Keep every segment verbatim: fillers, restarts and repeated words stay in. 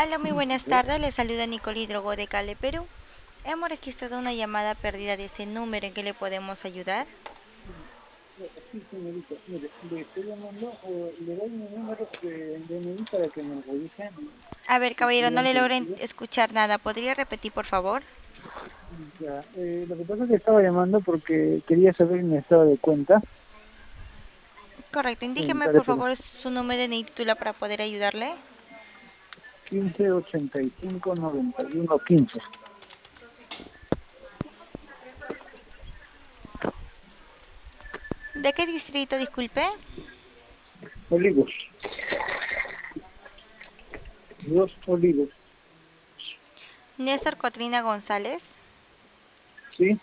Hola, muy buenas tardes. Les saluda Nicole Drogo de Cali, Perú. Hemos registrado una llamada perdida de ese número. ¿En qué le podemos ayudar? Sí, señorita, mire, le estoy llamando, o le doy mi número de D N I para que me revisen A ver, si caballero, no estuvieron le logro en- producidos. escuchar nada. ¿Podría repetir, por favor? Ya, eh, lo que pasa es que estaba llamando porque quería saber mi estado de cuenta Correcto. en Indíqueme, por Carepero. favor, su número de título para poder ayudarle. quince ochenta y cinco noventa y uno quince. ¿De qué distrito, disculpe? Olivos, dos olivos, Néstor Cotrina González. ¿sí?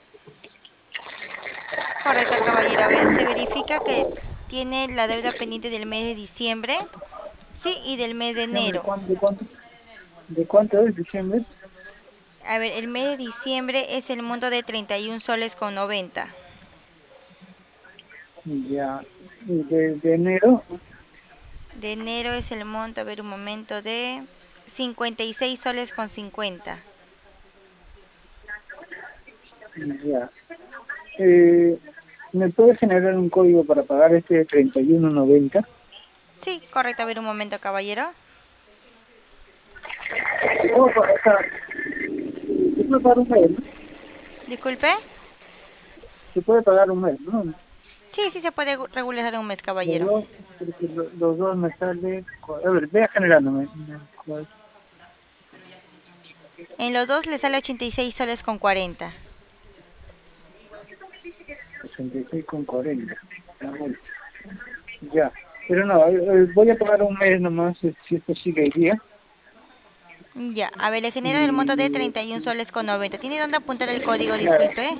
Correcto, caballero. A ver, se verifica que tiene la deuda pendiente del mes de diciembre. Sí, y del mes de ¿Diciembre enero. cuánto, de cuánto? ¿De cuánto es diciembre? A ver, el mes de diciembre es el monto de treinta y un soles con noventa. Ya, y de, de enero, De enero es el monto, a ver un momento, de cincuenta y seis soles con cincuenta. ya. Eh, ¿Me puede generar un código para pagar este treinta y uno noventa? Sí, correcto, a ver un momento, caballero. No, o sea, se puede pagar un mes, ¿no? Disculpe. Se puede pagar un mes, ¿no? Sí, sí se puede gu- regularizar un mes, Los caballero. dos, porque lo- los dos me sale... A ver, vea generándome. En los dos le sale ochenta y seis soles con cuarenta. sesenta y seis con cuarenta. Ya. Pero no, eh, eh, voy a pagar un mes nomás, eh, si esto sigue el día. Ya, a ver, le genera el monto de Y... treinta y un soles con noventa. ¿Tiene dónde apuntar el código? Claro. Disculpe.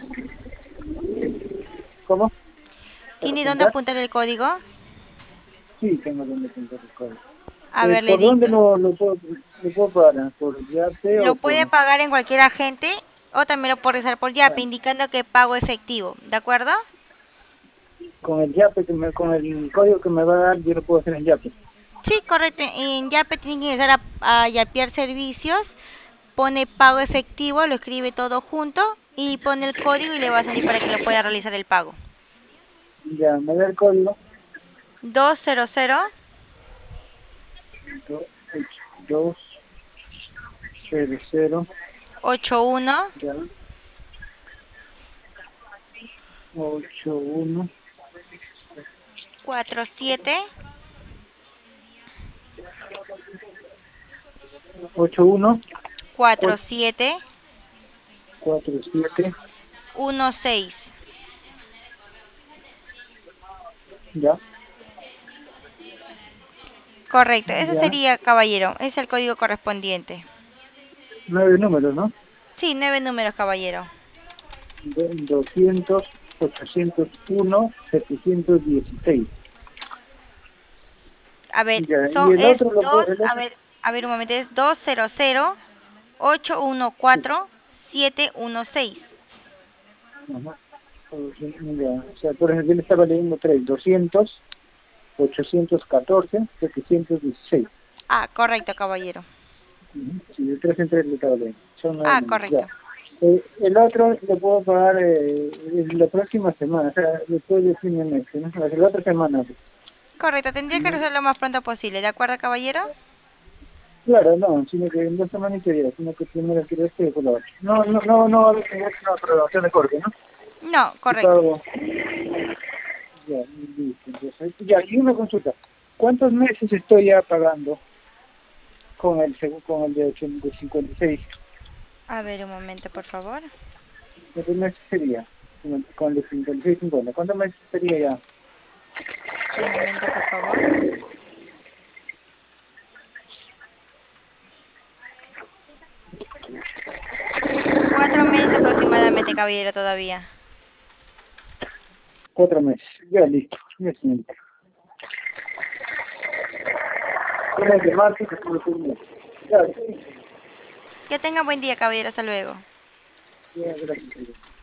¿Cómo? ¿Para ¿Tiene dónde apuntar? apuntar el código? Sí, tengo donde apuntar el código. A Eh, ver, le ¿Por dónde dicto. lo, lo, puedo, lo puedo pagar? ¿Por Yape Lo o por...? puede pagar en cualquier agente o también lo puede realizar por Yape, Bueno, indicando que pago efectivo. ¿De acuerdo? con el Yape, que me, con el código que me va a dar, yo lo puedo hacer en Yape. Sí, correcto. En Yape tiene que ingresar a, a Yapear Servicios, pone pago efectivo, lo escribe todo junto y pone el código y le va a salir para que lo pueda realizar el pago. Ya, me da el código. Dos cero cero Do- Dos, cero, cero, ocho uno ya, ocho, uno, cuatro siete ocho, uno, cuatro siete cuatro, siete, uno seis. ya, Correcto, ese ya, sería, caballero, es el código correspondiente. nueve números, ¿no? Sí, nueve números, caballero. Do- doscientos, ochocientos uno, setecientos dieciséis. A ver, Ya, y son, el es otro, lo, puedo- dos, el a otro, ver, a ver un momento, es dos cero cero ocho uno sí, cuatro siete uno seis. ajá. O sea, ya, o sea, por ejemplo, yo le estaba leyendo tres, doscientos, ochocientos catorce, setecientos dieciséis. Ah, correcto, caballero. Ujú. Sí, de tres en tres le estaba leyendo. Son nueve Ah, números, ya. correcto. Eh, el otro lo puedo pagar eh, en la próxima semana, o sea, después de fin de mes, ¿no? O sea, la otra semana. Correcto, tendría que ¿No? resolverlo lo más pronto posible, ¿de acuerdo, caballero? Claro, no, sino que en dos semanas y media, sino que primero quiero este y después la otra. No, no, no, no, no, es una aprobación de corte, ¿no? No, Si correcto. pago, ya, listo, entonces, ya, y una consulta. ¿Cuántos meses estoy ya pagando con el segu- con el de, ocho- de cincuenta y seis? A ver, un momento, por favor. ¿Cuántos meses sería? Con el con el de cincuenta y seis, cincuenta. ¿Cuántos meses sería ya? Un momento, por favor. Cuatro meses aproximadamente, caballero, todavía. Cuatro meses. Ya, listo. Ya, señorita. Una de marzo que tuve un mes. Ya, sí. Que tenga buen día, caballero, hasta luego. Ya, gracias.